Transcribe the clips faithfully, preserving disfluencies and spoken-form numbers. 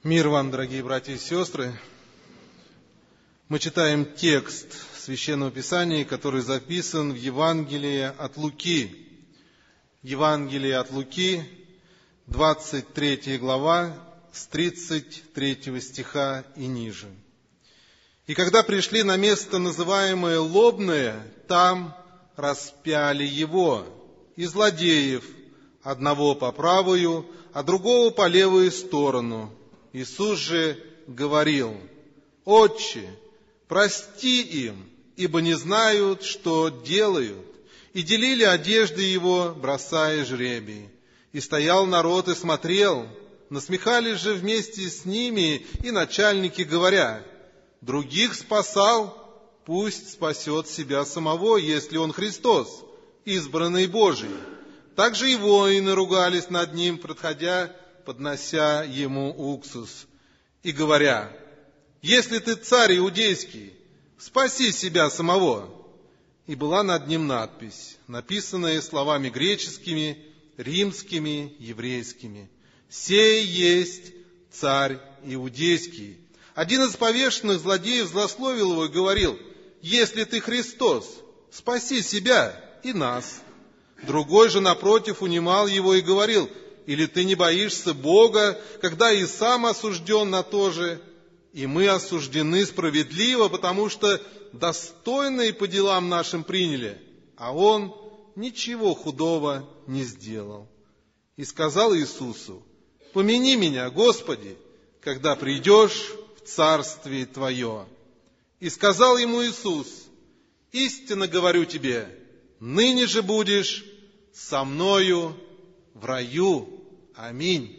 Мир вам, дорогие братья и сестры! Мы читаем текст Священного Писания, который записан в Евангелии от Луки. Евангелие от Луки, двадцать третья глава, с тридцать третьего стиха и ниже. «И когда пришли на место, называемое Лобное, там распяли его, и злодеев, одного по правую, а другого по левую сторону. Иисус же говорил: Отче, прости им, ибо не знают, что делают. И делили одежды его, бросая жребий. И стоял народ и смотрел. Насмехались же вместе с ними и начальники, говоря: других спасал, пусть спасет себя самого, если он Христос, избранный Божий. Также и воины ругались над ним, проходя, поднося ему уксус, и говоря: если ты царь иудейский, спаси себя самого. И была над ним надпись, написанная словами греческими, римскими, еврейскими: «Сей есть царь иудейский». Один из повешенных злодеев злословил его и говорил: если ты Христос, спаси себя и нас. Другой же, напротив, унимал его и говорил: или ты не боишься Бога, когда и сам осужден на то же, и мы осуждены справедливо, потому что достойные по делам нашим приняли, а он ничего худого не сделал. И сказал Иисусу: помяни меня, Господи, когда придешь в Царствие Твое. И сказал ему Иисус: истинно говорю тебе, ныне же будешь со мною в раю. Аминь.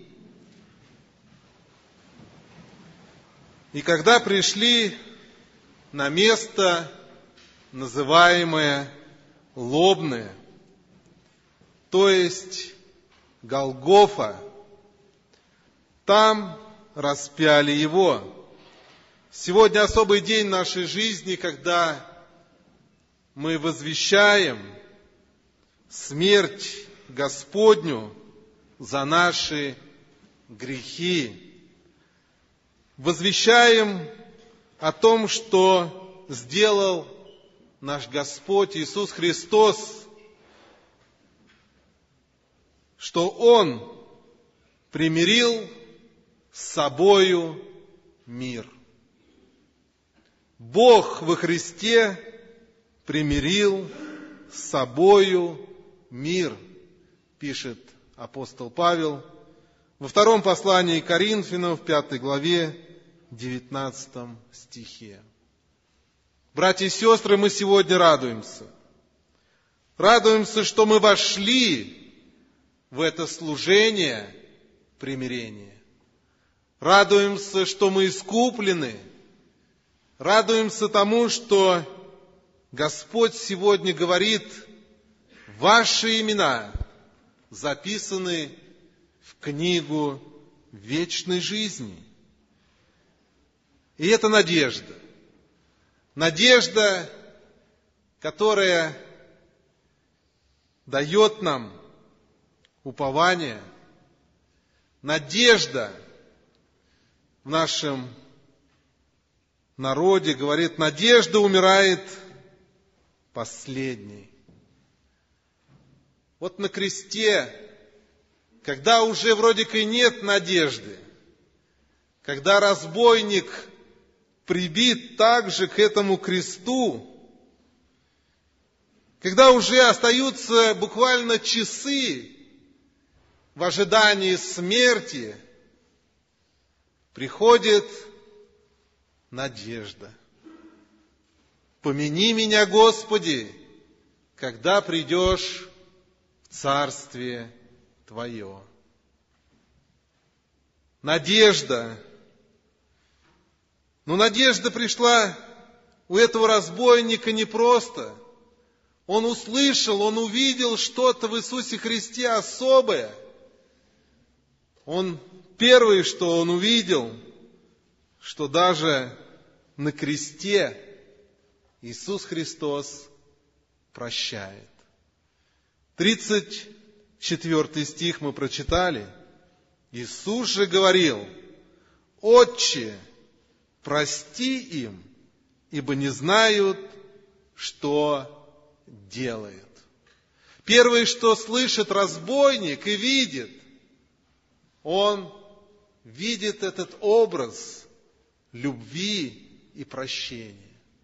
И когда пришли на место, называемое Лобное, то есть Голгофа, там распяли его. Сегодня особый день нашей жизни, когда мы возвещаем смерть Господню за наши грехи. Возвещаем о том, что сделал наш Господь Иисус Христос, что Он примирил с собою мир. Бог во Христе примирил с собою мир, пишет апостол Павел во втором послании к Коринфянам, в пятой главе, девятнадцатом стихе. Братья и сестры, мы сегодня радуемся. Радуемся, что мы вошли в это служение примирения. Радуемся, что мы искуплены. Радуемся тому, что Господь сегодня говорит: ваши имена записаны в книгу вечной жизни. И это надежда. Надежда, которая дает нам упование. Надежда в нашем народе говорит: надежда умирает последней. Вот на кресте, когда уже вроде как и нет надежды, когда разбойник прибит также к этому кресту, когда уже остаются буквально часы в ожидании смерти, приходит надежда. Помяни меня, Господи, когда придешь в Царствие Твое. Надежда. Но надежда пришла у этого разбойника непросто. Он услышал, он увидел что-то в Иисусе Христе особое. Он первое, что он увидел, что даже на кресте Иисус Христос прощает. тридцать четвертый стих мы прочитали. Иисус же говорил: «Отче, прости им, ибо не знают, что делают». Первое, что слышит разбойник и видит, он видит этот образ любви и прощения.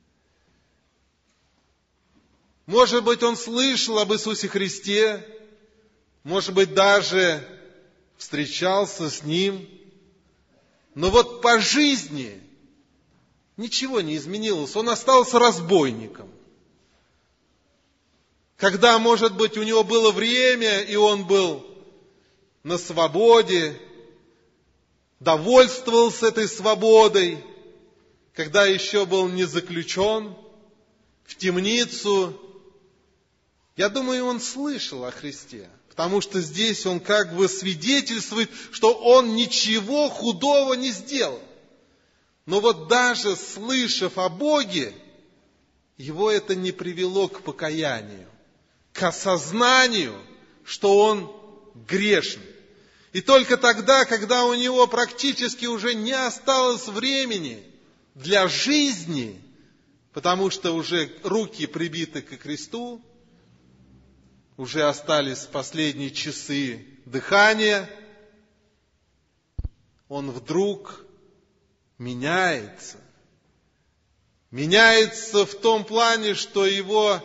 Может быть, он слышал об Иисусе Христе, может быть, даже встречался с Ним, но вот по жизни ничего не изменилось, он остался разбойником. Когда, может быть, у него было время, и он был на свободе, довольствовался этой свободой, когда еще был не заключен в темницу, я думаю, он слышал о Христе, потому что здесь он как бы свидетельствует, что он ничего худого не сделал. Но вот даже слышав о Боге, его это не привело к покаянию, к осознанию, что он грешен. И только тогда, когда у него практически уже не осталось времени для жизни, потому что уже руки прибиты к кресту, уже остались последние часы дыхания, он вдруг меняется. Меняется в том плане, что его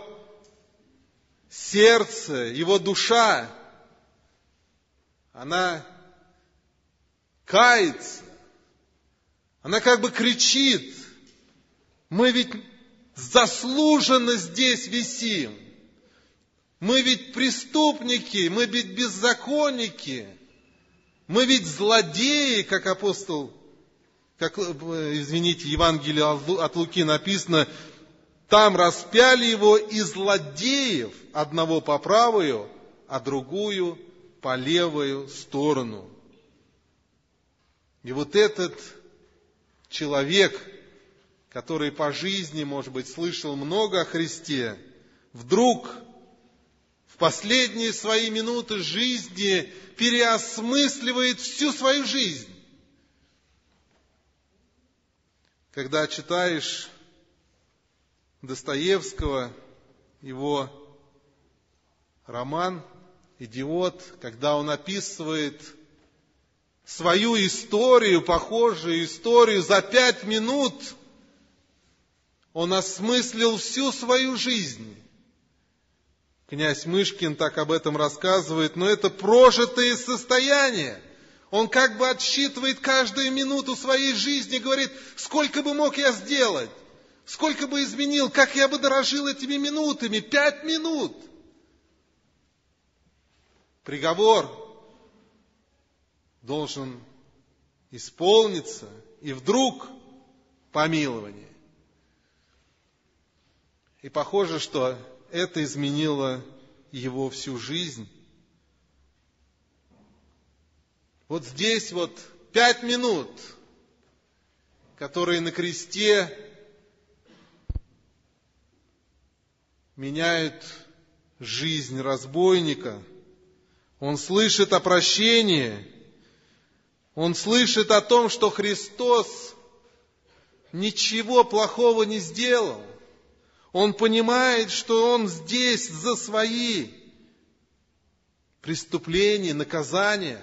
сердце, его душа, она кается, она как бы кричит: мы ведь заслуженно здесь висим, мы ведь преступники, мы ведь беззаконники, мы ведь злодеи, как апостол, как, извините, Евангелие от Луки написано, там распяли его и злодеев, одного по правую, а другую по левую сторону. И вот этот человек, который по жизни, может быть, слышал много о Христе, вдруг в последние свои минуты жизни переосмысливает всю свою жизнь. Когда читаешь Достоевского, его роман «Идиот», когда он описывает свою историю, похожую историю, за пять минут он осмыслил всю свою жизнь. Князь Мышкин так об этом рассказывает, но это прожитые состояния. Он как бы отсчитывает каждую минуту своей жизни, говорит, сколько бы мог я сделать, сколько бы изменил, как я бы дорожил этими минутами, пять минут. Приговор должен исполниться, и вдруг помилование. И похоже, что это изменило его всю жизнь. Вот здесь вот пять минут, которые на кресте меняют жизнь разбойника. Он слышит о прощении, он слышит о том, что Христос ничего плохого не сделал. Он понимает, что он здесь за свои преступления, наказания.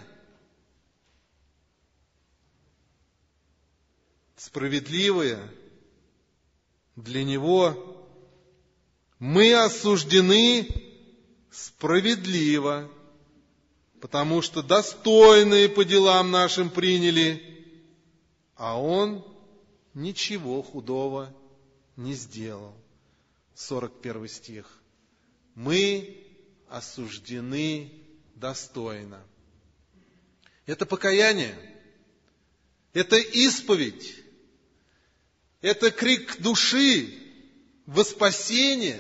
Справедливое для него. Мы осуждены справедливо, потому что достойные по делам нашим приняли, а он ничего худого не сделал. сорок первый стих. Мы осуждены достойно. Это покаяние, это исповедь, это крик души во спасение.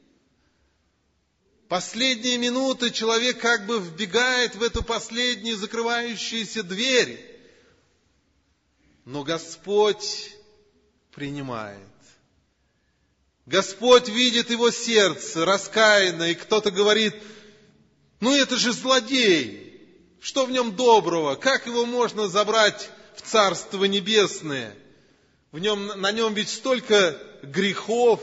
Последние минуты человек как бы вбегает в эту последнюю закрывающуюся дверь, но Господь принимает. Господь видит его сердце раскаянное, и кто-то говорит, ну это же злодей, что в нем доброго, как его можно забрать в Царство Небесное. В нем, на нем ведь столько грехов.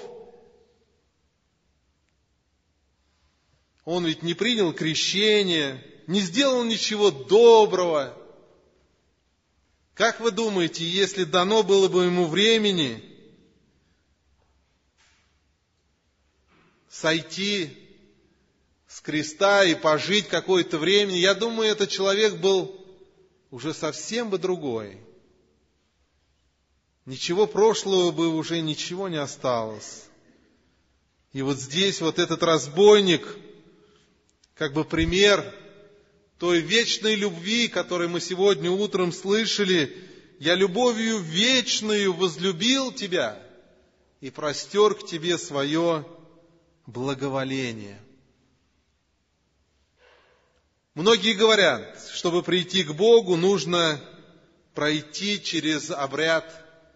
Он ведь не принял крещение, не сделал ничего доброго. Как вы думаете, если дано было бы ему времени сойти с креста и пожить какое-то время, я думаю, этот человек был уже совсем бы другой. Ничего прошлого бы уже ничего не осталось. И вот здесь вот этот разбойник, как бы пример той вечной любви, которую мы сегодня утром слышали. «Я любовью вечную возлюбил тебя и простер к тебе свое благоволение». Многие говорят, чтобы прийти к Богу, нужно пройти через обряд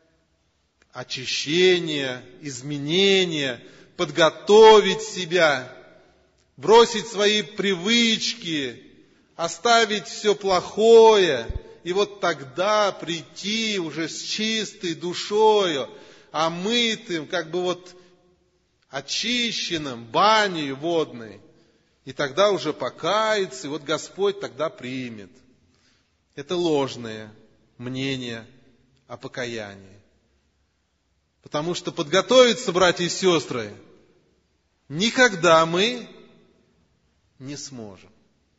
очищения, изменения, подготовить себя, бросить свои привычки, оставить все плохое, и вот тогда прийти уже с чистой душою, омытым, как бы вот очищенным, баней водной. И тогда уже покаяться, и вот Господь тогда примет. Это ложное мнение о покаянии. Потому что подготовиться, братья и сестры, никогда мы не сможем.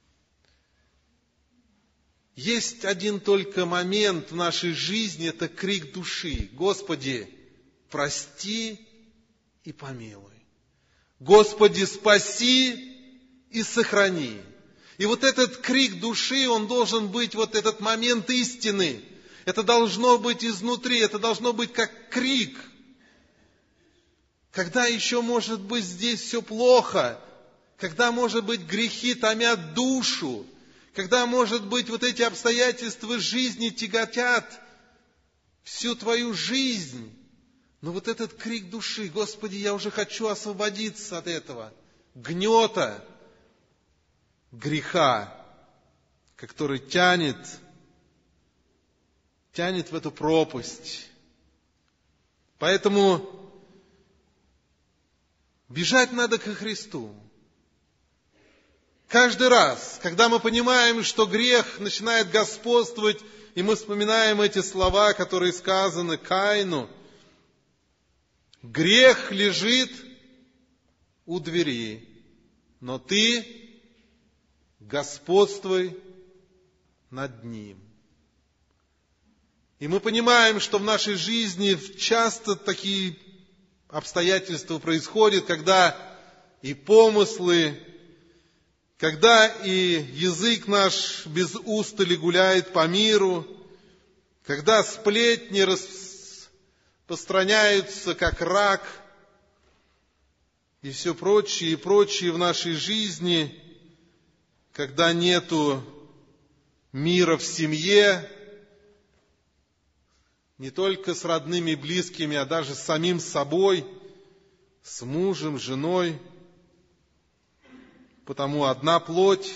Есть один только момент в нашей жизни, это крик души. Господи, прости и помилуй. Господи, спаси и сохрани. И вот этот крик души, он должен быть, вот этот момент истины. Это должно быть изнутри, это должно быть как крик. Когда еще может быть здесь все плохо, когда, может быть, грехи томят душу, когда, может быть, вот эти обстоятельства жизни тяготят всю твою жизнь. Но вот этот крик души: Господи, я уже хочу освободиться от этого гнета, греха, который тянет, тянет в эту пропасть. Поэтому бежать надо ко Христу. Каждый раз, когда мы понимаем, что грех начинает господствовать, и мы вспоминаем эти слова, которые сказаны Каину: грех лежит у двери, но ты господствуй над ним. И мы понимаем, что в нашей жизни часто такие обстоятельства происходят, когда и помыслы, когда и язык наш без устали гуляет по миру, когда сплетни распространяются, как рак, и все прочее, и прочее в нашей жизни, когда нету мира в семье, не только с родными и близкими, а даже с самим собой, с мужем, женой, потому одна плоть.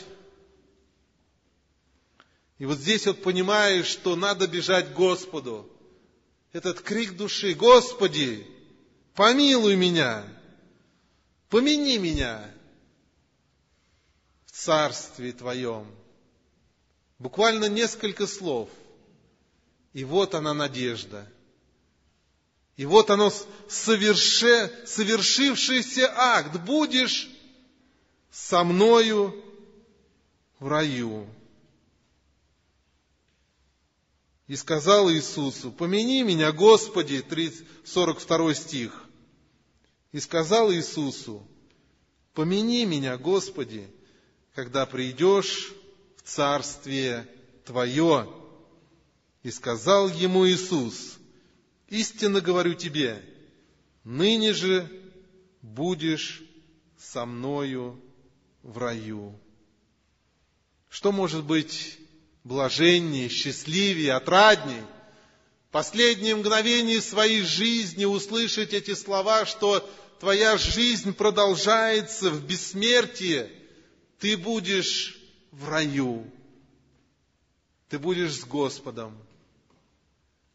И вот здесь вот понимаешь, что надо бежать к Господу. Этот крик души: Господи, помилуй меня, помяни меня в Царстве Твоем. Буквально несколько слов. И вот она надежда. И вот оно соверше, совершившийся акт. Будешь со мною в раю. И сказал Иисусу: помяни меня, Господи, сорок второй стих. И сказал Иисусу: помяни меня, Господи, когда придешь в Царствие Твое. И сказал ему Иисус: истинно говорю тебе, ныне же будешь со мною в раю. Что может быть блаженнее, счастливее, отрадней? Последние мгновения своей жизни услышать эти слова, что твоя жизнь продолжается в бессмертии, ты будешь в раю, ты будешь с Господом.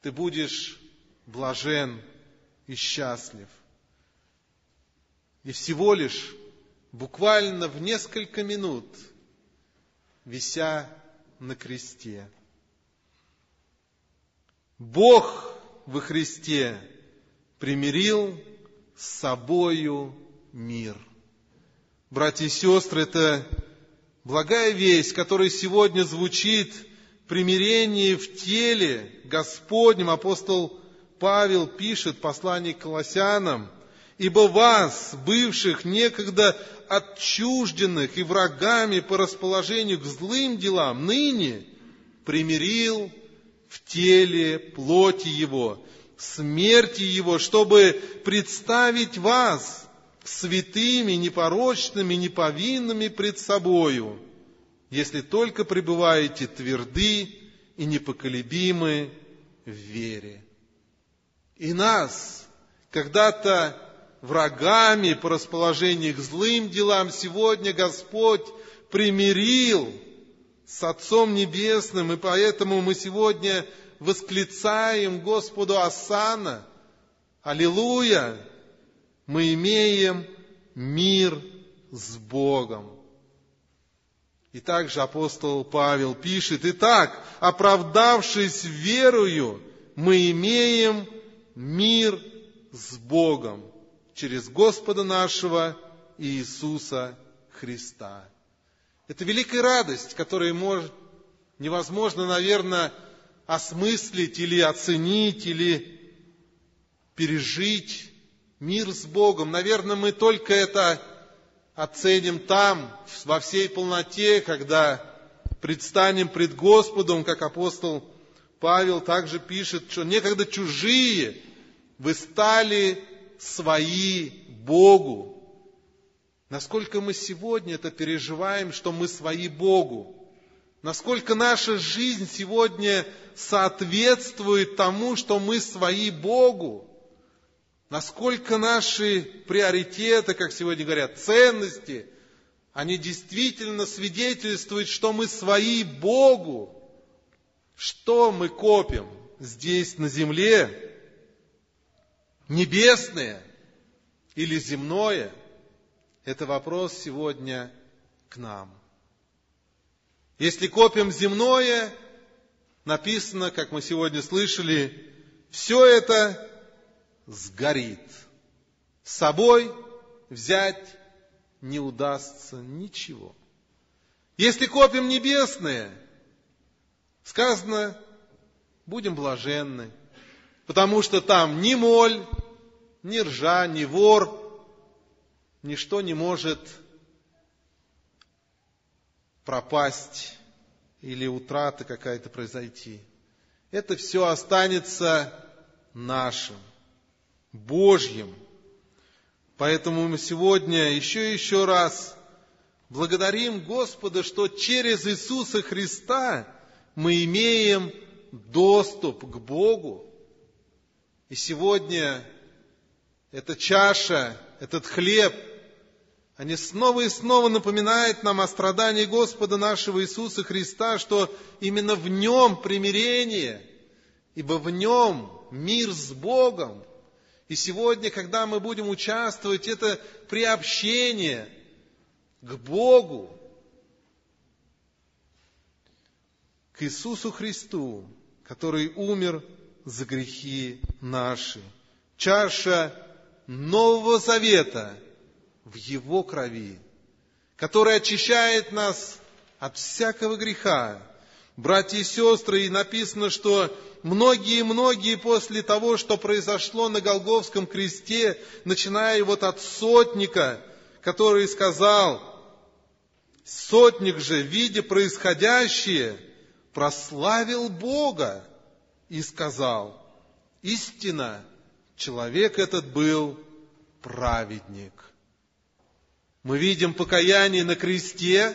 ты будешь блажен и счастлив. И всего лишь, буквально в несколько минут, вися на кресте. Бог во Христе примирил с собою мир. Братья и сестры, это благая весть, которая сегодня звучит, примирение в теле Господнем. Апостол Павел пишет в послании к Колоссянам: «Ибо вас, бывших некогда отчужденных и врагами по расположению к злым делам, ныне примирил в теле плоти Его, смерти Его, чтобы представить вас святыми, непорочными, неповинными пред собою, если только пребываете тверды и непоколебимы в вере». И нас, когда-то врагами по расположению к злым делам, сегодня Господь примирил с Отцом Небесным, и поэтому мы сегодня восклицаем Господу осанна, аллилуйя, мы имеем мир с Богом. И также апостол Павел пишет: «Итак, оправдавшись верою, мы имеем мир с Богом через Господа нашего Иисуса Христа». Это великая радость, которую может, невозможно, наверное, осмыслить или оценить, или пережить. Мир с Богом. Наверное, мы только это оценим там, во всей полноте, когда предстанем пред Господом, как апостол Павел также пишет, что некогда чужие вы стали свои Богу. Насколько мы сегодня это переживаем, что мы свои Богу. Насколько наша жизнь сегодня соответствует тому, что мы свои Богу. Насколько наши приоритеты, как сегодня говорят, ценности, они действительно свидетельствуют, что мы свои Богу. Что мы копим здесь на земле? Небесное или земное? Это вопрос сегодня к нам. Если копим земное, написано, как мы сегодня слышали, все это сгорит. С собой взять не удастся ничего. Если копим небесное, сказано, будем блаженны, потому что там ни моль, ни ржа, ни вор, ничто не может пропасть или утрата какая-то произойти. Это все останется нашим, Божьим. Поэтому мы сегодня еще и еще раз благодарим Господа, что через Иисуса Христа мы имеем доступ к Богу. И сегодня эта чаша, этот хлеб, они снова и снова напоминают нам о страдании Господа нашего Иисуса Христа, что именно в Нем примирение, ибо в Нем мир с Богом. И сегодня, когда мы будем участвовать, это приобщение к Богу, к Иисусу Христу, который умер за грехи наши. Чаша Нового Завета в Его крови, которая очищает нас от всякого греха. Братья и сестры, и написано, что многие-многие после того, что произошло на Голгофском кресте, начиная вот от сотника, который сказал, сотник же, видя происходящее, прославил Бога и сказал: истинно, человек этот был праведник. Мы видим покаяние на кресте,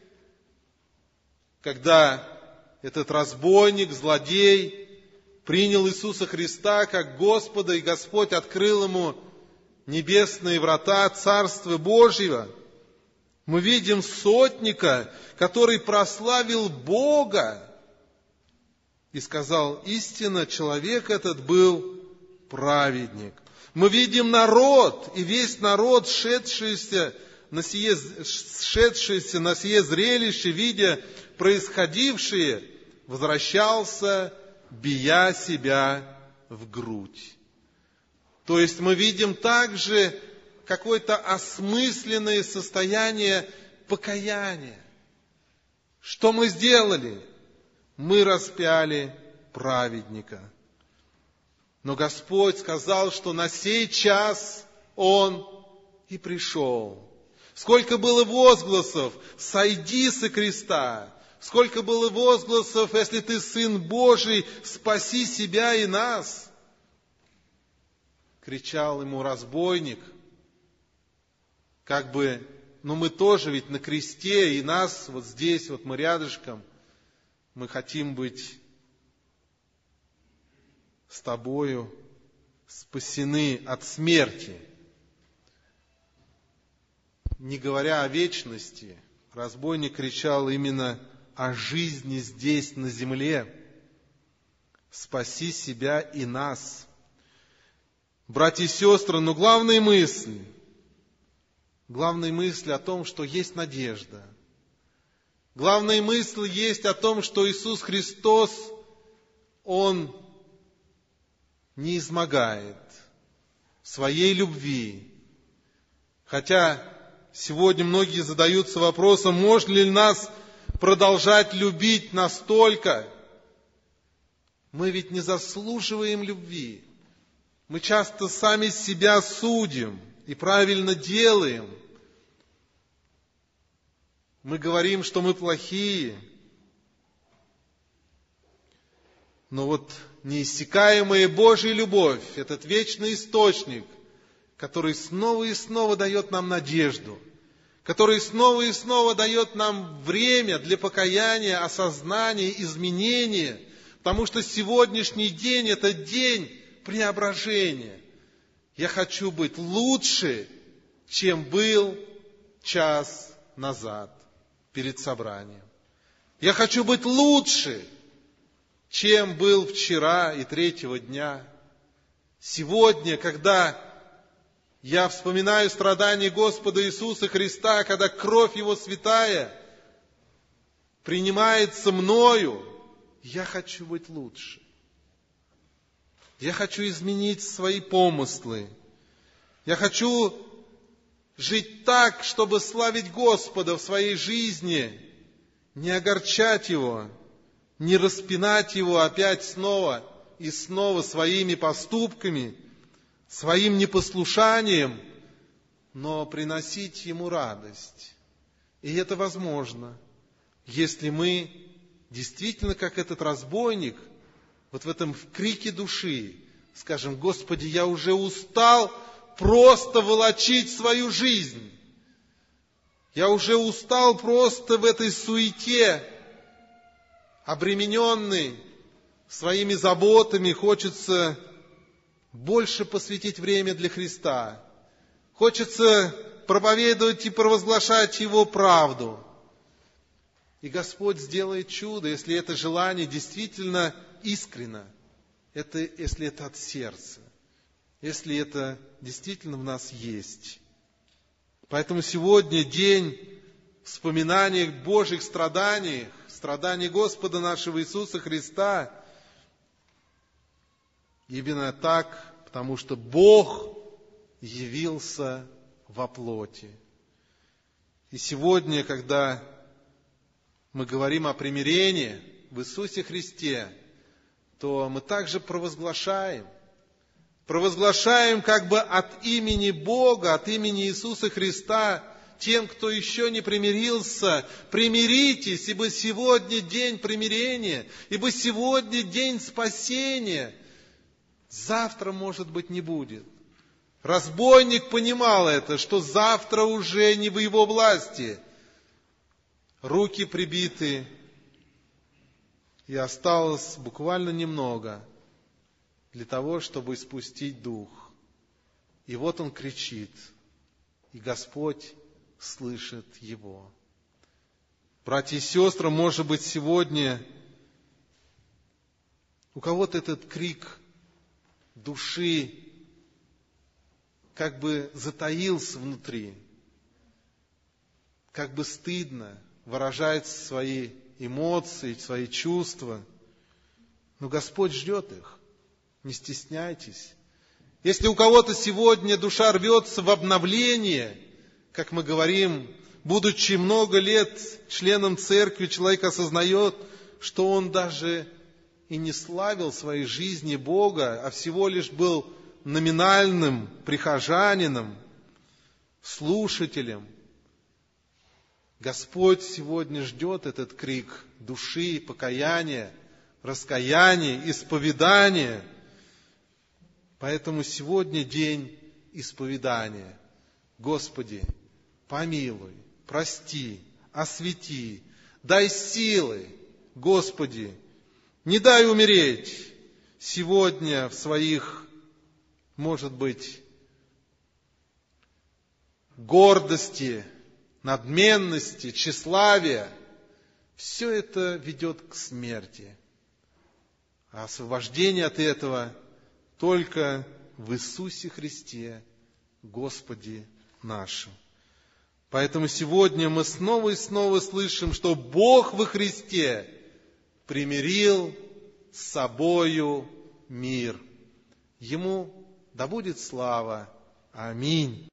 когда этот разбойник, злодей, принял Иисуса Христа как Господа, и Господь открыл ему небесные врата Царства Божьего. Мы видим сотника, который прославил Бога и сказал: истинно, человек этот был праведник. Мы видим народ, и весь народ, шедшийся на сие, шедшийся на сие зрелище, видя происходившее, возвращался, бия себя в грудь. То есть мы видим также какое-то осмысленное состояние покаяния. Что мы сделали? Мы распяли праведника. Но Господь сказал, что на сей час Он и пришел. Сколько было возгласов: «Сойди со креста!» Сколько было возгласов: «Если ты Сын Божий, спаси себя и нас!» Кричал ему разбойник, как бы, ну мы тоже ведь на кресте, и нас вот здесь, вот мы рядышком, мы хотим быть с тобою спасены от смерти. Не говоря о вечности, разбойник кричал именно о жизни здесь, на земле. Спаси себя и нас. Братья и сестры, но главная мысль, главная мысль о том, что есть надежда. Главная мысль есть о том, что Иисус Христос, Он не изнемогает в своей любви. Хотя сегодня многие задаются вопросом: можно ли нас продолжать любить настолько? Мы ведь не заслуживаем любви. Мы часто сами себя судим и правильно делаем. Мы говорим, что мы плохие. Но вот неиссякаемая Божья любовь, этот вечный источник, который снова и снова дает нам надежду, который снова и снова дает нам время для покаяния, осознания, изменения, потому что сегодняшний день – это день преображения. Я хочу быть лучше, чем был час назад перед собранием. Я хочу быть лучше, чем был вчера и третьего дня. Сегодня, когда я вспоминаю страдания Господа Иисуса Христа, когда кровь Его святая принимается мною, я хочу быть лучше. Я хочу изменить свои помыслы. Я хочу жить так, чтобы славить Господа в своей жизни, не огорчать Его, не распинать Его опять снова и снова своими поступками, своим непослушанием, но приносить Ему радость. И это возможно, если мы действительно, как этот разбойник, вот в этом в крике души, скажем: Господи, я уже устал просто волочить свою жизнь. Я уже устал просто в этой суете, обремененный своими заботами, хочется больше посвятить время для Христа. Хочется проповедовать и провозглашать Его правду. И Господь сделает чудо, если это желание действительно искренно, это, если это от сердца, если это действительно в нас есть. Поэтому сегодня день вспоминания Божьих страданий, страданий Господа нашего Иисуса Христа. Именно так, потому что Бог явился во плоти. И сегодня, когда мы говорим о примирении в Иисусе Христе, то мы также провозглашаем, провозглашаем как бы от имени Бога, от имени Иисуса Христа тем, кто еще не примирился: примиритесь, ибо сегодня день примирения, ибо сегодня день спасения. Завтра, может быть, не будет. Разбойник понимал это, что завтра уже не в его власти. Руки прибиты, и осталось буквально немного для того, чтобы испустить дух. И вот он кричит, и Господь слышит его. Братья и сестры, может быть, сегодня У кого-то этот крик души как бы затаился внутри, как бы стыдно выражать свои эмоции, свои чувства. Но Господь ждет их. Не стесняйтесь. Если у кого-то сегодня душа рвется в обновление, как мы говорим, будучи много лет членом церкви, человек осознает, что он даже и не славил в своей жизни Бога, а всего лишь был номинальным прихожанином, слушателем. Господь сегодня ждет этот крик души, покаяния, раскаяния, исповедания. Поэтому сегодня день исповедания. Господи, помилуй, прости, освети, дай силы, Господи, не дай умереть сегодня в своих, может быть, гордости, надменности, тщеславия. Все это ведет к смерти. А освобождение от этого только в Иисусе Христе, Господе нашим. Поэтому сегодня мы снова и снова слышим, что Бог во Христе примирил с собою мир. Ему да будет слава. Аминь.